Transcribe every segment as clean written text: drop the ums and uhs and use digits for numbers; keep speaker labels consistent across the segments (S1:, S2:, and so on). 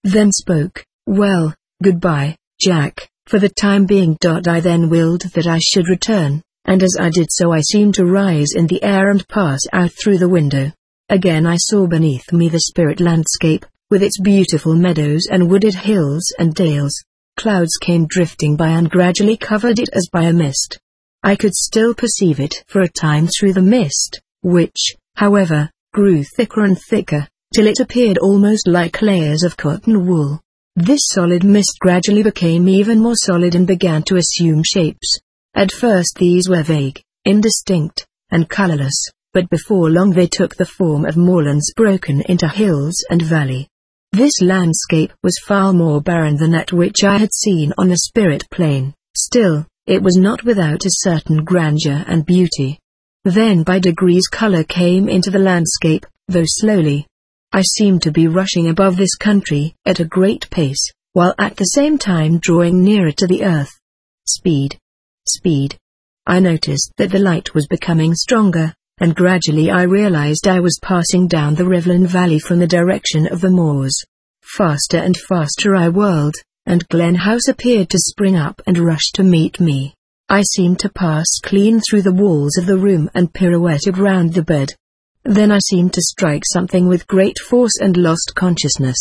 S1: then spoke, "Well, goodbye, Jack, for the time being." I then willed that I should return, and as I did so I seemed to rise in the air and pass out through the window. Again I saw beneath me the spirit landscape, with its beautiful meadows and wooded hills and dales. Clouds came drifting by and gradually covered it as by a mist. I could still perceive it for a time through the mist, which, however, grew thicker and thicker, till it appeared almost like layers of cotton wool. This solid mist gradually became even more solid and began to assume shapes. At first these were vague, indistinct, and colorless, but before long they took the form of moorlands broken into hills and valley. This landscape was far more barren than that which I had seen on the spirit plane. Still, it was not without a certain grandeur and beauty. Then by degrees color came into the landscape, though slowly. I seemed to be rushing above this country at a great pace, while at the same time drawing nearer to the earth. Speed. Speed. I noticed that the light was becoming stronger, and gradually I realized I was passing down the Rivlin Valley from the direction of the moors. Faster and faster I whirled, and Glen House appeared to spring up and rush to meet me. I seemed to pass clean through the walls of the room and pirouetted round the bed. Then I seemed to strike something with great force and lost consciousness.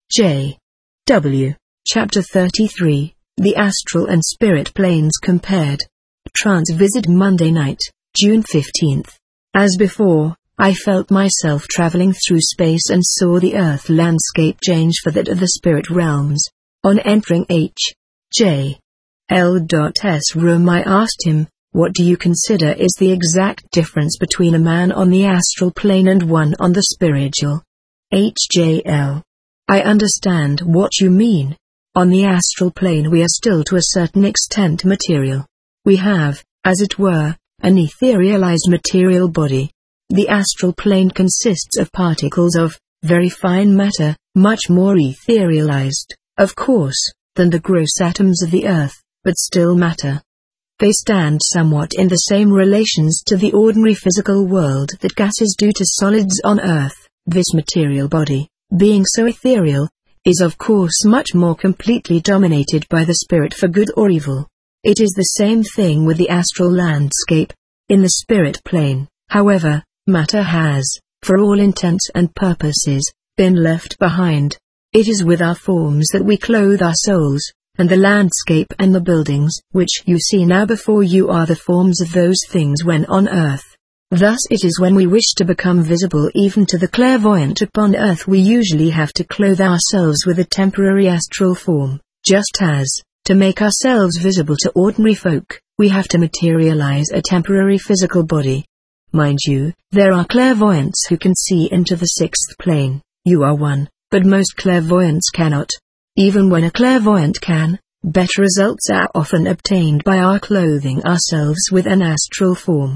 S1: J.W. Chapter 33, The Astral and Spirit Planes Compared. Trance Visit Monday night, June 15th. As before, I felt myself traveling through space and saw the Earth landscape change for that of the spirit realms. On entering H.J. L.'s room I asked him, "What do you consider is the exact difference between a man on the astral plane and one on the spiritual?" H.J.L. I understand what you mean. On the astral plane we are still to a certain extent material. We have, as it were, an etherealized material body. The astral plane consists of particles of very fine matter, much more etherealized, of course, than the gross atoms of the earth, but still matter. They stand somewhat in the same relations to the ordinary physical world that gases do to solids on earth. This material body, being so ethereal, is of course much more completely dominated by the spirit for good or evil. It is the same thing with the astral landscape. In the spirit plane, however, matter has, for all intents and purposes, been left behind. It is with our forms that we clothe our souls, and the landscape and the buildings which you see now before you are the forms of those things when on earth. Thus it is when we wish to become visible even to the clairvoyant upon earth we usually have to clothe ourselves with a temporary astral form, just as, to make ourselves visible to ordinary folk, we have to materialize a temporary physical body. Mind you, there are clairvoyants who can see into the sixth plane. You are one, but most clairvoyants cannot. Even when a clairvoyant can, better results are often obtained by our clothing ourselves with an astral form.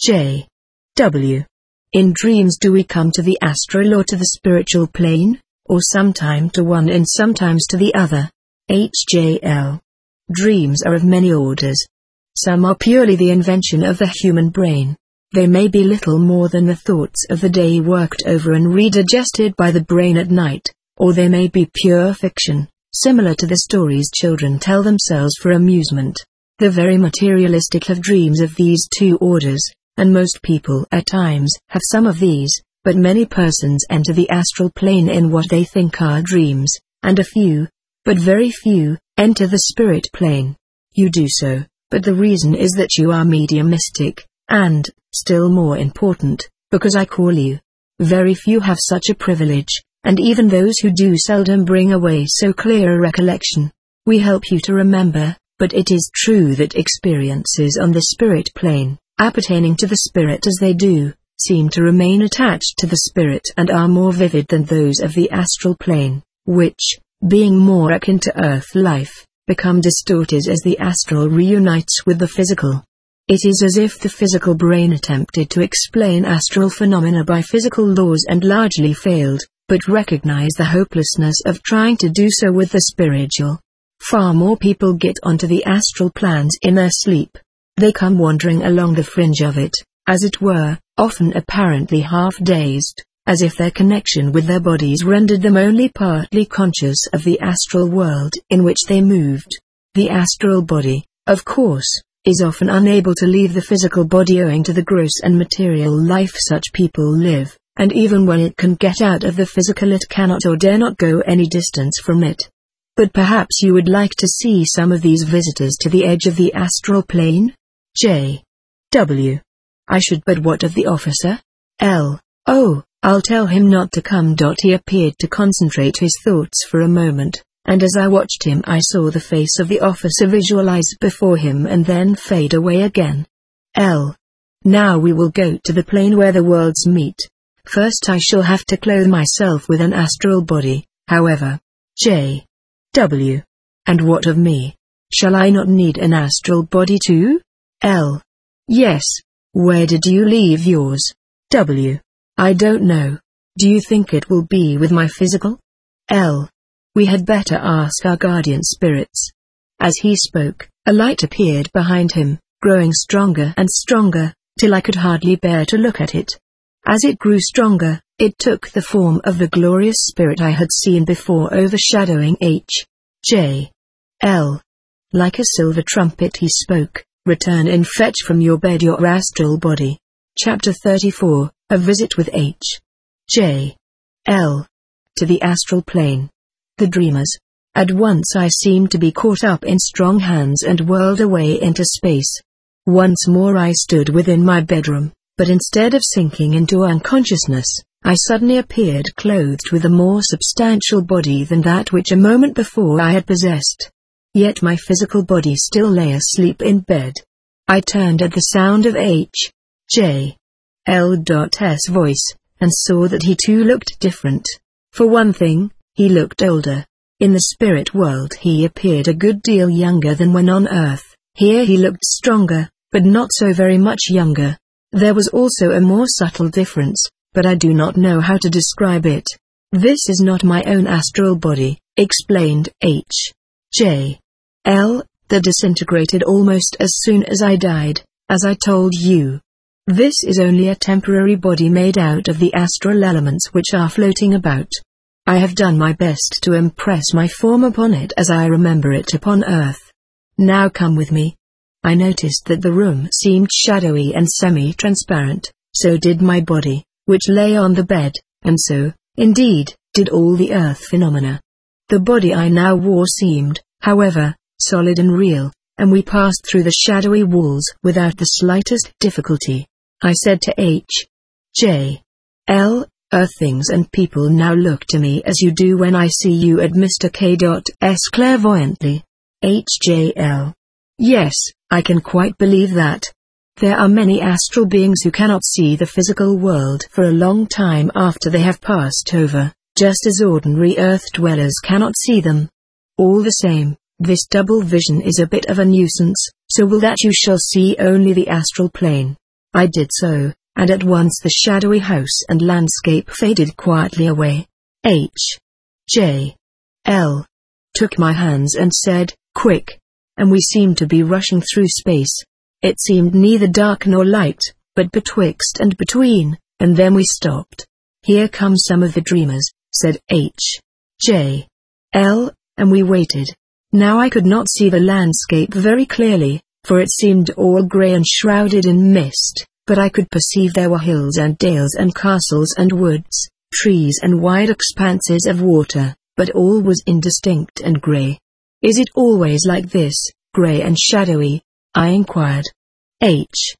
S1: J.W. In dreams do we come to the astral or to the spiritual plane, or sometime to one and sometimes to the other? H.J.L. Dreams are of many orders. Some are purely the invention of the human brain. They may be little more than the thoughts of the day worked over and redigested by the brain at night, or they may be pure fiction, similar to the stories children tell themselves for amusement. The very materialistic have dreams of these two orders, and most people at times have some of these, but many persons enter the astral plane in what they think are dreams, and a few, but very few, enter the spirit plane. You do so, but the reason is that you are mediumistic, and, still more important, because I call you. Very few have such a privilege, and even those who do seldom bring away so clear a recollection. We help you to remember, but it is true that experiences on the spirit plane, appertaining to the spirit as they do, seem to remain attached to the spirit and are more vivid than those of the astral plane, which, being more akin to earth life, become distorted as the astral reunites with the physical. It is as if the physical brain attempted to explain astral phenomena by physical laws and largely failed, but recognize the hopelessness of trying to do so with the spiritual. Far more people get onto the astral plans in their sleep. They come wandering along the fringe of it, as it were, often apparently half-dazed, as if their connection with their bodies rendered them only partly conscious of the astral world in which they moved. The astral body, of course, is often unable to leave the physical body owing to the gross and material life such people live, and even when it can get out of the physical it cannot or dare not go any distance from it. But perhaps you would like to see some of these visitors to the edge of the astral plane? J. W. I should, but what of the officer? L. Oh, I'll tell him not to come. He appeared to concentrate his thoughts for a moment, and as I watched him I saw the face of the officer visualize before him and then fade away again. L. Now we will go to the plane where the worlds meet. First I shall have to clothe myself with an astral body, however. J. W. And what of me? Shall I not need an astral body too? L. Yes. Where did you leave yours? W. I don't know. Do you think it will be with my physical? L. We had better ask our guardian spirits. As he spoke, a light appeared behind him, growing stronger and stronger, till I could hardly bear to look at it. As it grew stronger, it took the form of the glorious spirit I had seen before, overshadowing H. J. L. Like a silver trumpet he spoke, "Return and fetch from your bed your astral body." Chapter 34, A Visit with H. J. L. To the astral plane. The dreamers. At once I seemed to be caught up in strong hands and whirled away into space. Once more I stood within my bedroom, but instead of sinking into unconsciousness, I suddenly appeared clothed with a more substantial body than that which a moment before I had possessed. Yet my physical body still lay asleep in bed. I turned at the sound of H. J. L.'s voice, and saw that he too looked different. For one thing, he looked older. In the spirit world he appeared a good deal younger than when on earth. Here he looked stronger, but not so very much younger. There was also a more subtle difference, but I do not know how to describe it. This is not my own astral body, explained H. J. L. That disintegrated almost as soon as I died, as I told you. This is only a temporary body made out of the astral elements which are floating about. I have done my best to impress my form upon it as I remember it upon earth. Now come with me. I noticed that the room seemed shadowy and semi-transparent, so did my body, which lay on the bed, and so, indeed, did all the earth phenomena. The body I now wore seemed, however, solid and real, and we passed through the shadowy walls without the slightest difficulty. I said to H. J. L. Earth things and people now look to me as you do when I see you at Mr. K.'s clairvoyantly. H. J. L. Yes, I can quite believe that. There are many astral beings who cannot see the physical world for a long time after they have passed over, just as ordinary earth dwellers cannot see them. All the same, this double vision is a bit of a nuisance, so will that you shall see only the astral plane. I did so, and at once the shadowy house and landscape faded quietly away. H. J. L. took my hands and said, "Quick!" and we seemed to be rushing through space. It seemed neither dark nor light, but betwixt and between, and then we stopped. "Here come some of the dreamers," said H. J. L., and we waited. Now I could not see the landscape very clearly, for it seemed all grey and shrouded in mist, but I could perceive there were hills and dales and castles and woods, trees and wide expanses of water, but all was indistinct and grey. "Is it always like this, grey and shadowy?" I inquired. H.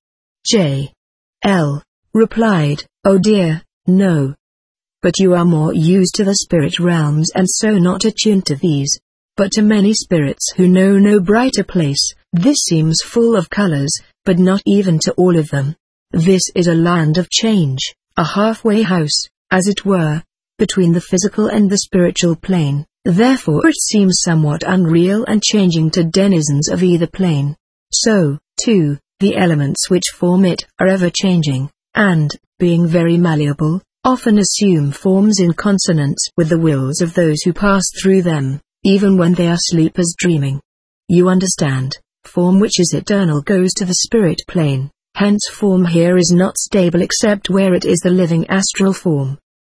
S1: J. L. replied, "Oh dear, no. But you are more used to the spirit realms and so not attuned to these. But to many spirits who know no brighter place, this seems full of colors, but not even to all of them. This is a land of change, a halfway house, as it were, between the physical and the spiritual plane. Therefore it seems somewhat unreal and changing to denizens of either plane. So, too, the elements which form it are ever changing, and, being very malleable, often assume forms in consonance with the wills of those who pass through them, even when they are sleepers dreaming. You understand, form which is eternal goes to the spirit plane, hence form here is not stable except where it is the living astral form.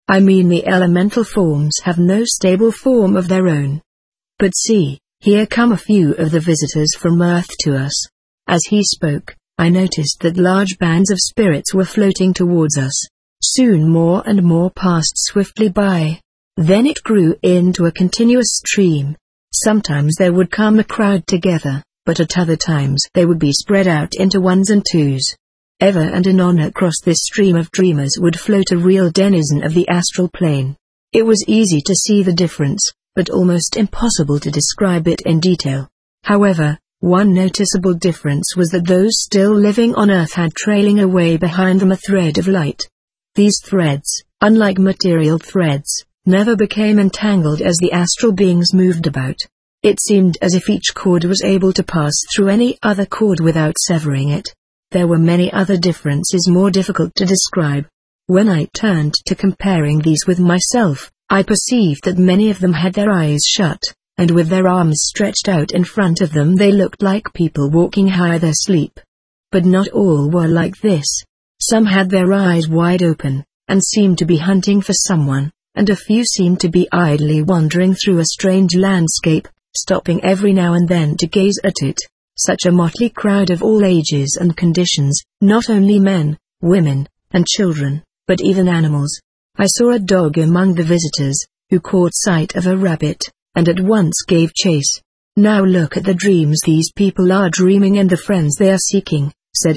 S1: I mean the elemental forms have no stable form of their own. But see, here come a few of the visitors from Earth to us. As he spoke, I noticed that large bands of spirits were floating towards us. Soon more and more passed swiftly by. Then it grew into a continuous stream. Sometimes there would come a crowd together, but at other times they would be spread out into ones and twos. Ever and anon across this stream of dreamers would float a real denizen of the astral plane. It was easy to see the difference, but almost impossible to describe it in detail. However, one noticeable difference was that those still living on Earth had trailing away behind them a thread of light. These threads, unlike material threads, never became entangled as the astral beings moved about. It seemed as if each cord was able to pass through any other cord without severing it. There were many other differences more difficult to describe. When I turned to comparing these with myself, I perceived that many of them had their eyes shut, and with their arms stretched out in front of them they looked like people walking high their sleep. But not all were like this. Some had their eyes wide open, and seemed to be hunting for someone, and a few seemed to be idly wandering through a strange landscape, stopping every now and then to gaze at it. Such a motley crowd of all ages and conditions, not only men, women, and children, but even animals. I saw a dog among the visitors, who caught sight of a rabbit, and at once gave chase. "Now look at the dreams these people are dreaming and the friends they are seeking," said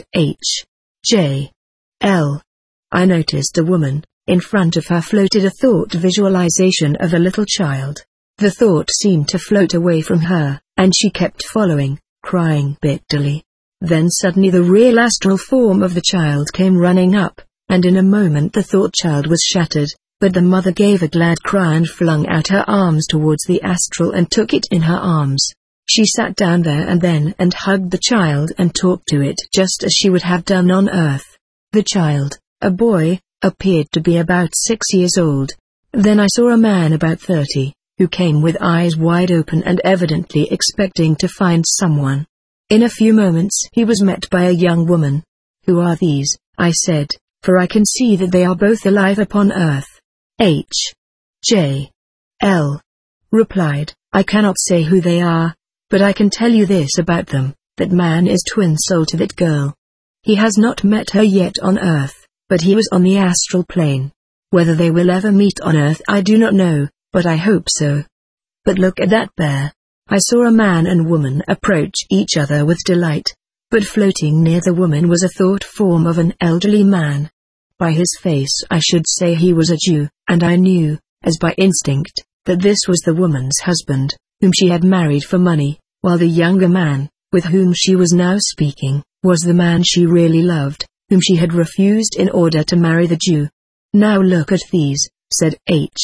S1: H.J.L. I noticed a woman. In front of her floated a thought visualization of a little child. The thought seemed to float away from her, and she kept following, crying bitterly. Then suddenly the real astral form of the child came running up, and in a moment the thought child was shattered, but the mother gave a glad cry and flung out her arms towards the astral and took it in her arms. She sat down there and then and hugged the child and talked to it just as she would have done on Earth. The child, a boy, appeared to be about 6 years old. Then I saw a man about 30, who came with eyes wide open and evidently expecting to find someone. In a few moments he was met by a young woman. "Who are these?" I said, "for I can see that they are both alive upon Earth." H.J.L. replied, "I cannot say who they are, but I can tell you this about them, that man is twin soul to that girl. He has not met her yet on Earth, but he was on the astral plane. Whether they will ever meet on Earth I do not know, but I hope so. But look at that bear." I saw a man and woman approach each other with delight, but floating near the woman was a thought form of an elderly man. By his face I should say he was a Jew, and I knew, as by instinct, that this was the woman's husband, whom she had married for money, while the younger man, with whom she was now speaking, was the man she really loved, whom she had refused in order to marry the Jew. "Now look at these," said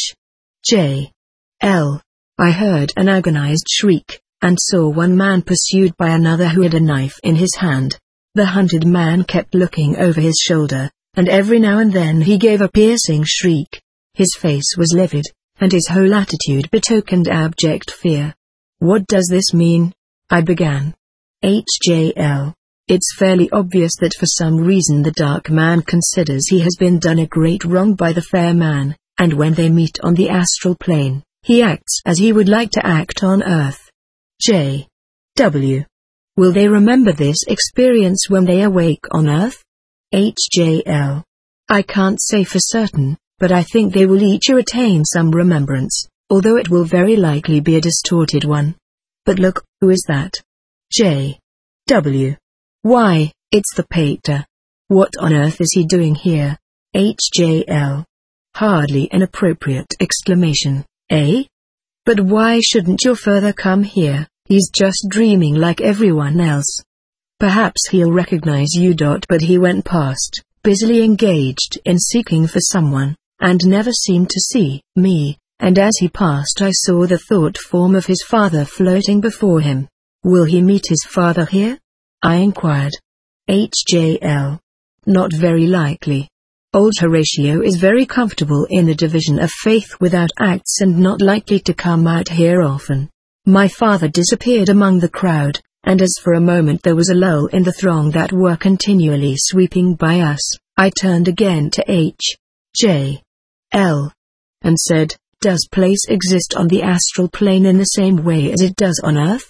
S1: H.J.L. I heard an agonized shriek, and saw one man pursued by another who had a knife in his hand. The hunted man kept looking over his shoulder, and every now and then he gave a piercing shriek. His face was livid, and his whole attitude betokened abject fear. "What does this mean?" I began. H.J.L. It's fairly obvious that for some reason the dark man considers he has been done a great wrong by the fair man, and when they meet on the astral plane, he acts as he would like to act on Earth. J.W. Will they remember this experience when they awake on Earth? H.J.L. I can't say for certain, but I think they will each retain some remembrance, although it will very likely be a distorted one. But look, who is that? J.W. Why, it's the Pater. What on earth is he doing here? H.J.L. Hardly an appropriate exclamation, eh? But why shouldn't your father come here? He's just dreaming like everyone else. Perhaps he'll recognize you. But he went past, busily engaged in seeking for someone, and never seemed to see me, and as he passed I saw the thought form of his father floating before him. Will he meet his father here? I inquired. H.J.L. Not very likely. Old Horatio is very comfortable in the division of faith without acts and not likely to come out here often. My father disappeared among the crowd, and as for a moment there was a lull in the throng that were continually sweeping by us, I turned again to H.J. L. And said, does place exist on the astral plane in the same way as it does on Earth?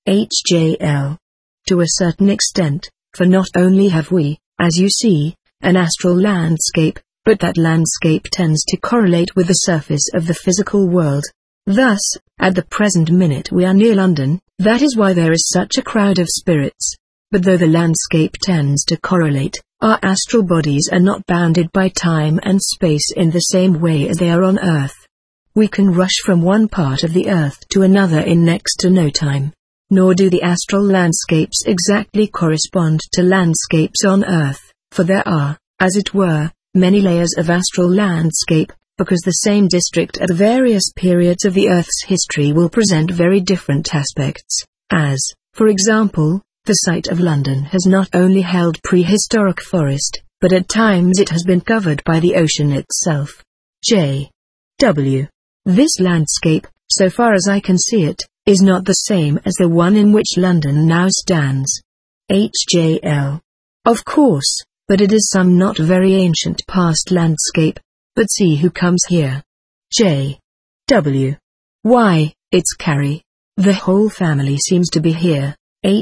S1: HJL. To a certain extent, for not only have we, as you see, an astral landscape, but that landscape tends to correlate with the surface of the physical world. Thus, at the present minute we are near London, that is why there is such a crowd of spirits. But though the landscape tends to correlate, our astral bodies are not bounded by time and space in the same way as they are on Earth. We can rush from one part of the Earth to another in next to no time. Nor do the astral landscapes exactly correspond to landscapes on Earth, for there are, as it were, many layers of astral landscape, because the same district at various periods of the Earth's history will present very different aspects, as, for example, the site of London has not only held prehistoric forest, but at times it has been covered by the ocean itself. J. W. This landscape, so far as I can see it, is not the same as the one in which London now stands. HJL. Of course, but it is some not very ancient past landscape. But see who comes here. J. W. Why, it's Carrie. The whole family seems to be here.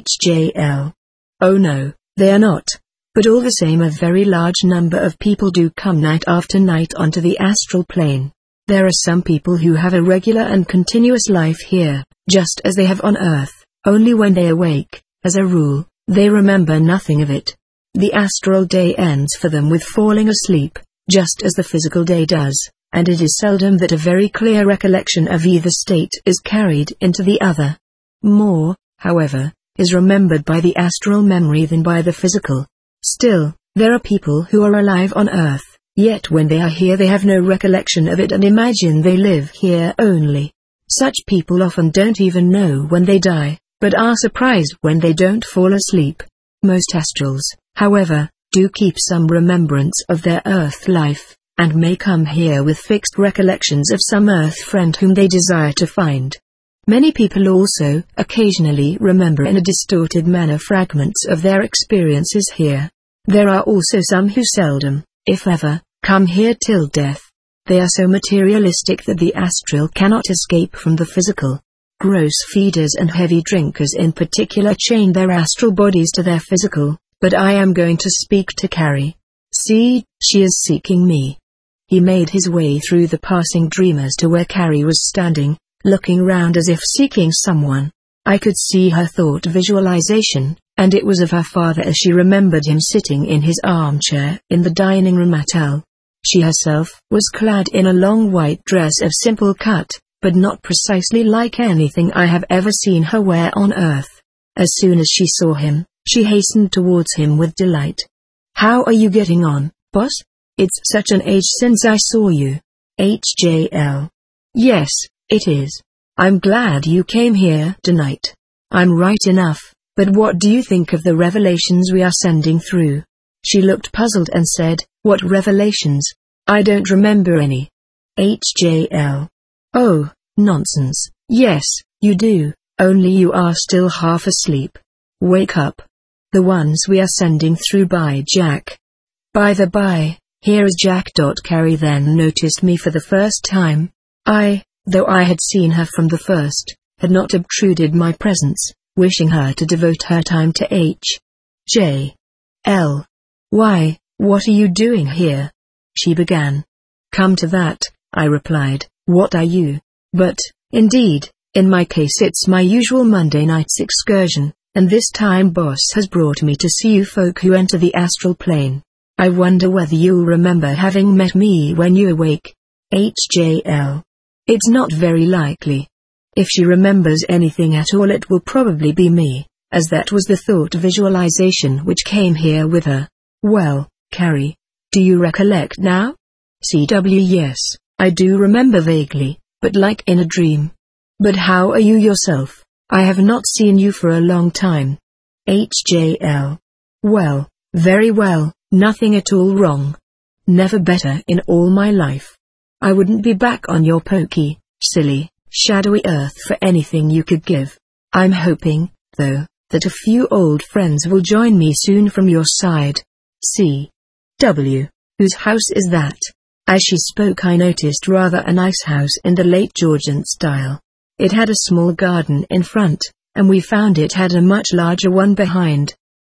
S1: HJL. Oh no, they are not. But all the same a very large number of people do come night after night onto the astral plane. There are some people who have a regular and continuous life here, just as they have on Earth, only when they awake, as a rule, they remember nothing of it. The astral day ends for them with falling asleep, just as the physical day does, and it is seldom that a very clear recollection of either state is carried into the other. More, however, is remembered by the astral memory than by the physical. Still, there are people who are alive on Earth, yet when they are here they have no recollection of it and imagine they live here only. Such people often don't even know when they die, but are surprised when they don't fall asleep. Most astrals, however, do keep some remembrance of their Earth life, and may come here with fixed recollections of some Earth friend whom they desire to find. Many people also, occasionally remember in a distorted manner fragments of their experiences here. There are also some who seldom, if ever, come here till death. They are so materialistic that the astral cannot escape from the physical. Gross feeders and heavy drinkers in particular chain their astral bodies to their physical. But I am going to speak to Carrie. See, she is seeking me. He made his way through the passing dreamers to where Carrie was standing, looking round as if seeking someone. I could see her thought visualization, and it was of her father as she remembered him sitting in his armchair in the dining room at L. She herself was clad in a long white dress of simple cut, but not precisely like anything I have ever seen her wear on Earth. As soon as she saw him, she hastened towards him with delight. How are you getting on, boss? It's such an age since I saw you. HJL. Yes, it is. I'm glad you came here tonight. I'm right enough, but what do you think of the revelations we are sending through? She looked puzzled and said, what revelations? I don't remember any. HJL. Oh, nonsense. Yes, you do, only you are still half asleep. Wake up. The ones we are sending through by Jack. By the by, here is Jack. Carrie then noticed me for the first time. I, though I had seen her from the first, had not obtruded my presence, wishing her to devote her time to H.J. L. Why, what are you doing here? She began. Come to that, I replied, what are you? But, indeed, in my case it's my usual Monday night's excursion, and this time boss has brought me to see you folk who enter the astral plane. I wonder whether you'll remember having met me when you awake. HJL. It's not very likely. If she remembers anything at all it will probably be me, as that was the thought visualization which came here with her. Well, Carrie, do you recollect now? CW. Yes, I do remember vaguely, but like in a dream. But how are you yourself? I have not seen you for a long time. HJL. Well, very well, nothing at all wrong. Never better in all my life. I wouldn't be back on your pokey, silly, shadowy Earth for anything you could give. I'm hoping, though, that a few old friends will join me soon from your side. C.W. Whose house is that? As she spoke, I noticed rather a nice house in the late Georgian style. It had a small garden in front, and we found it had a much larger one behind.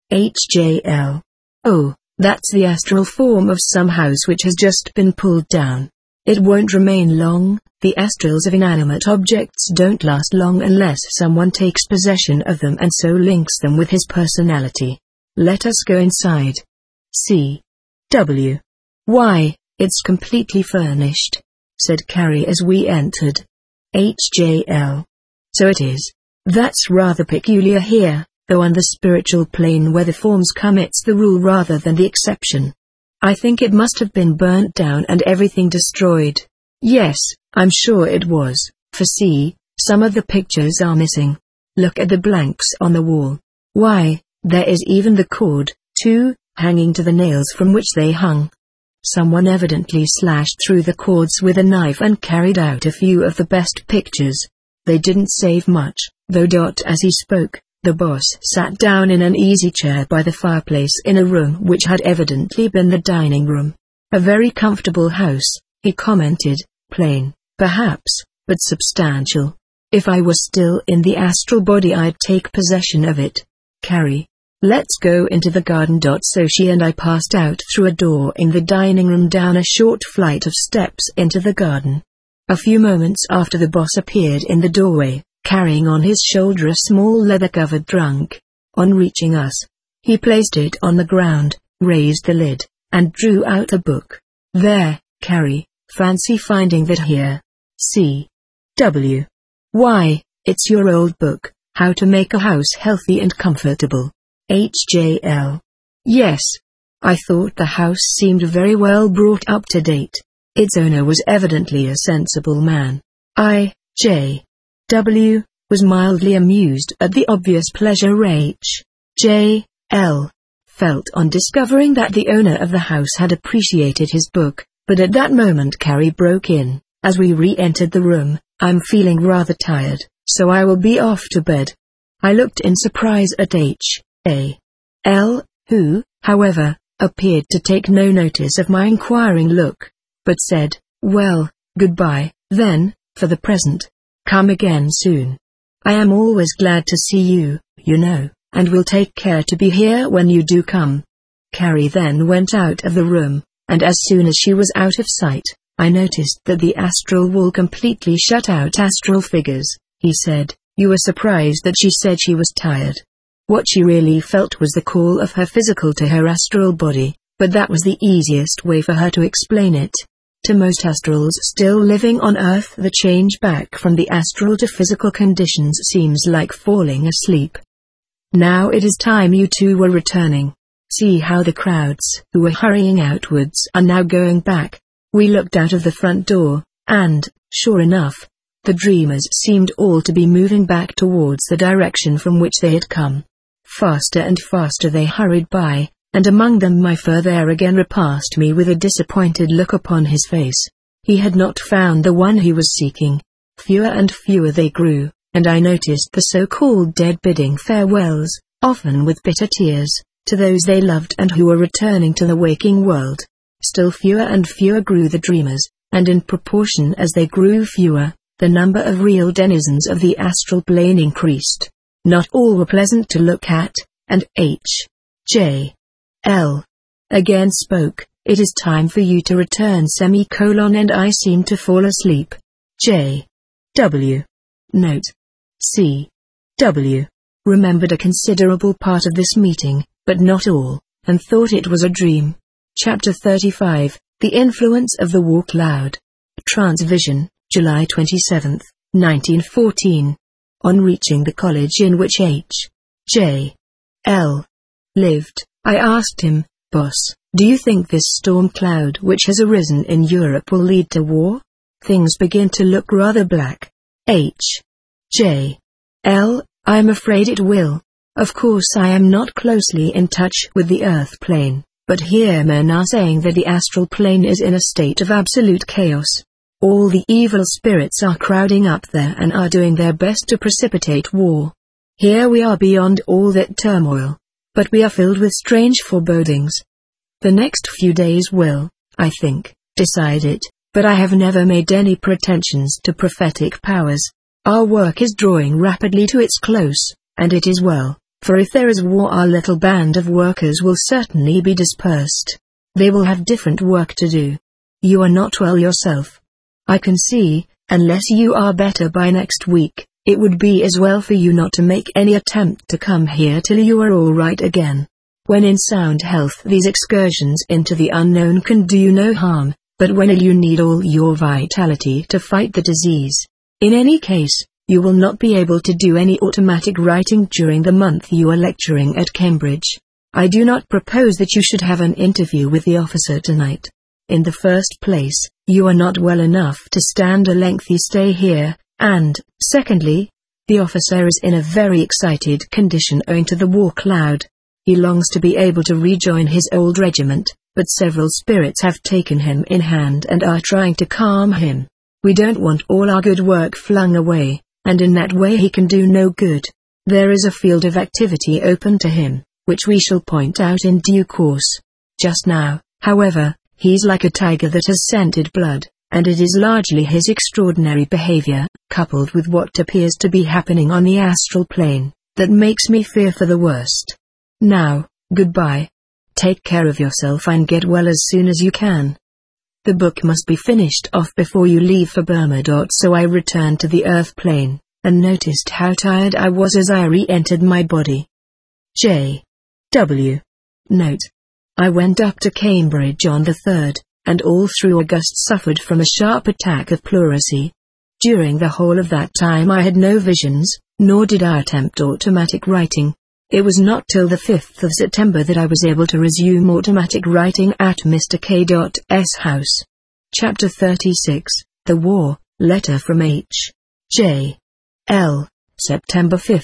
S1: HJL. Oh, that's the astral form of some house which has just been pulled down. It won't remain long. The astrals of inanimate objects don't last long unless someone takes possession of them and so links them with his personality. Let us go inside. C. W. Why, it's completely furnished, said Carrie as we entered. HJL. So it is. That's rather peculiar here, though on the spiritual plane where the forms come it's the rule rather than the exception. I think it must have been burnt down and everything destroyed. Yes, I'm sure it was, for see, some of the pictures are missing. Look at the blanks on the wall. Why, there is even the cord, too, hanging to the nails from which they hung. Someone evidently slashed through the cords with a knife and carried out a few of the best pictures. They didn't save much, though. As he spoke, the boss sat down in an easy chair by the fireplace in a room which had evidently been the dining room. A very comfortable house, he commented, plain, perhaps, but substantial. If I was still in the astral body I'd take possession of it. Carrie. Let's go into the garden. So she and I passed out through a door in the dining room down a short flight of steps into the garden. A few moments after the boss appeared in the doorway, carrying on his shoulder a small leather-covered trunk. On reaching us, he placed it on the ground, raised the lid, and drew out a book. There, Carrie, fancy finding that here. C. W. Why, it's your old book, How to Make a House Healthy and Comfortable. HJL. Yes. I thought the house seemed very well brought up to date. Its owner was evidently a sensible man. I.J. W. was mildly amused at the obvious pleasure H.J.L. felt on discovering that the owner of the house had appreciated his book, but at that moment Carrie broke in. As we re-entered the room, I'm feeling rather tired, so I will be off to bed. I looked in surprise at H.A.L., who, however, appeared to take no notice of my inquiring look, but said, well, goodbye, then, for the present. Come again soon. I am always glad to see you, you know, and will take care to be here when you do come. Carrie then went out of the room, and as soon as she was out of sight, I noticed that the astral wall completely shut out astral figures. He said, you were surprised that she said she was tired. What she really felt was the call of her physical to her astral body, but that was the easiest way for her to explain it. To most astrals still living on Earth, the change back from the astral to physical conditions seems like falling asleep. Now it is time you two were returning. See how the crowds who were hurrying outwards are now going back. We looked out of the front door, and, sure enough, the dreamers seemed all to be moving back towards the direction from which they had come. Faster and faster they hurried by, and among them my fur there again repassed me with a disappointed look upon his face. He had not found the one he was seeking. Fewer and fewer they grew, and I noticed the so-called dead bidding farewells, often with bitter tears, to those they loved and who were returning to the waking world. Still fewer and fewer grew the dreamers, and in proportion as they grew fewer, the number of real denizens of the astral plane increased. Not all were pleasant to look at, and H.J. L. again spoke, it is time for you to return and I seemed to fall asleep. J. W. Note. C. W. remembered a considerable part of this meeting, but not all, and thought it was a dream. Chapter 35, The Influence of the War Cloud. Transvision, July 27, 1914. On reaching the college in which H.J. L. lived, I asked him, Boss, do you think this storm cloud which has arisen in Europe will lead to war? Things begin to look rather black. H.J. L. I am afraid it will. Of course I am not closely in touch with the Earth plane, but here men are saying that the astral plane is in a state of absolute chaos. All the evil spirits are crowding up there and are doing their best to precipitate war. Here we are beyond all that turmoil, but we are filled with strange forebodings. The next few days will, I think, decide it, but I have never made any pretensions to prophetic powers. Our work is drawing rapidly to its close, and it is well, for if there is war our little band of workers will certainly be dispersed. They will have different work to do. You are not well yourself. I can see, unless you are better by next week, it would be as well for you not to make any attempt to come here till you are all right again. When in sound health these excursions into the unknown can do you no harm, but when ill you need all your vitality to fight the disease. In any case, you will not be able to do any automatic writing during the month you are lecturing at Cambridge. I do not propose that you should have an interview with the officer tonight. In the first place, you are not well enough to stand a lengthy stay here, and, secondly, the officer is in a very excited condition owing to the war cloud. He longs to be able to rejoin his old regiment, but several spirits have taken him in hand and are trying to calm him. We don't want all our good work flung away, and in that way he can do no good. There is a field of activity open to him, which we shall point out in due course. Just now, however, he's like a tiger that has scented blood, and it is largely his extraordinary behavior, coupled with what appears to be happening on the astral plane, that makes me fear for the worst. Now, goodbye. Take care of yourself and get well as soon as you can. The book must be finished off before you leave for Burma. So I returned to the earth plane, and noticed how tired I was as I re-entered my body. J.W. Note. I went up to Cambridge on the 3rd, and all through August suffered from a sharp attack of pleurisy. During the whole of that time I had no visions, nor did I attempt automatic writing. It was not till the 5th of September that I was able to resume automatic writing at Mr. K.'s house. Chapter 36, The War, Letter from H. J. L. September 5,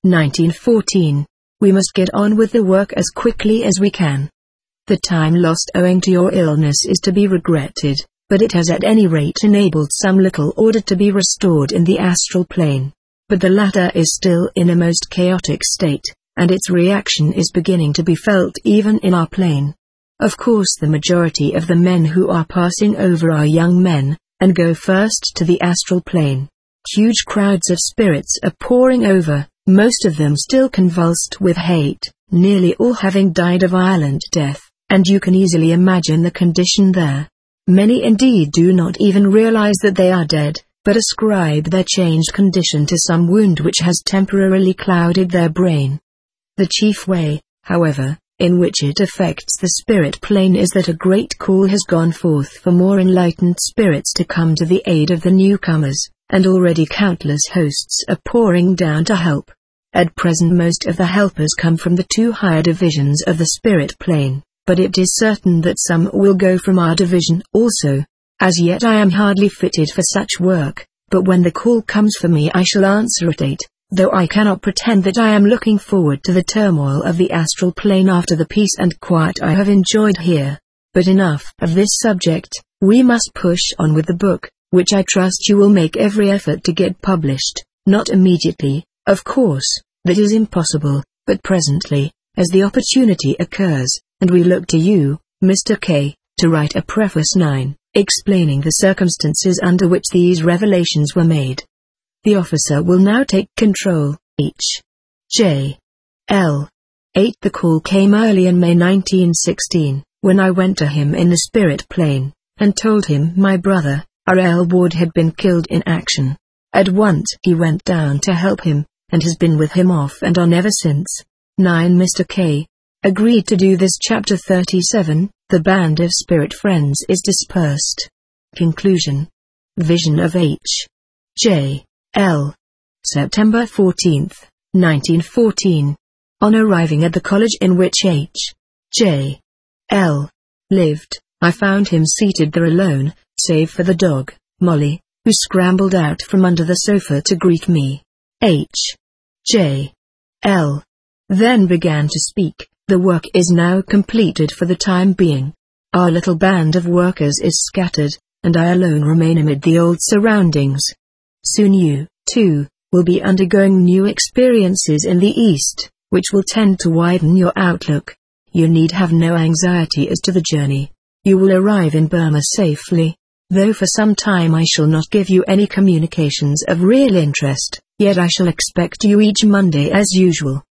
S1: 1914. We must get on with the work as quickly as we can. The time lost owing to your illness is to be regretted, but it has at any rate enabled some little order to be restored in the astral plane. But the latter is still in a most chaotic state, and its reaction is beginning to be felt even in our plane. Of course the majority of the men who are passing over are young men, and go first to the astral plane. Huge crowds of spirits are pouring over, most of them still convulsed with hate, nearly all having died a violent death, and you can easily imagine the condition there. Many indeed do not even realize that they are dead, but ascribe their changed condition to some wound which has temporarily clouded their brain. The chief way, however, in which it affects the spirit plane is that a great call has gone forth for more enlightened spirits to come to the aid of the newcomers, and already countless hosts are pouring down to help. At present most of the helpers come from the 2 higher divisions of the spirit plane, but it is certain that some will go from our division also. As yet I am hardly fitted for such work, but when the call comes for me I shall answer it, though I cannot pretend that I am looking forward to the turmoil of the astral plane after the peace and quiet I have enjoyed here. But enough of this subject, we must push on with the book, which I trust you will make every effort to get published, not immediately, of course, that is impossible, but presently, as the opportunity occurs, and we look to you, Mr. K., to write a preface 9, explaining the circumstances under which these revelations were made. The officer will now take control. H. J. L. 8. The call came early in May 1916, when I went to him in the spirit plane, and told him my brother, R.L. Ward, had been killed in action. At once he went down to help him, and has been with him off and on ever since. 9. Mr. K. agreed to do this. Chapter 37, The band of spirit friends is dispersed. Conclusion. Vision of H. J. L. September 14, 1914. On arriving at the college in which H. J. L. lived, I found him seated there alone, save for the dog, Molly, who scrambled out from under the sofa to greet me. H. J. L. then began to speak. The work is now completed for the time being. Our little band of workers is scattered, and I alone remain amid the old surroundings. Soon you, too, will be undergoing new experiences in the East, which will tend to widen your outlook. You need have no anxiety as to the journey. you will arrive in Burma safely. Though for some time I shall not give you any communications of real interest, yet I shall expect you each Monday as usual.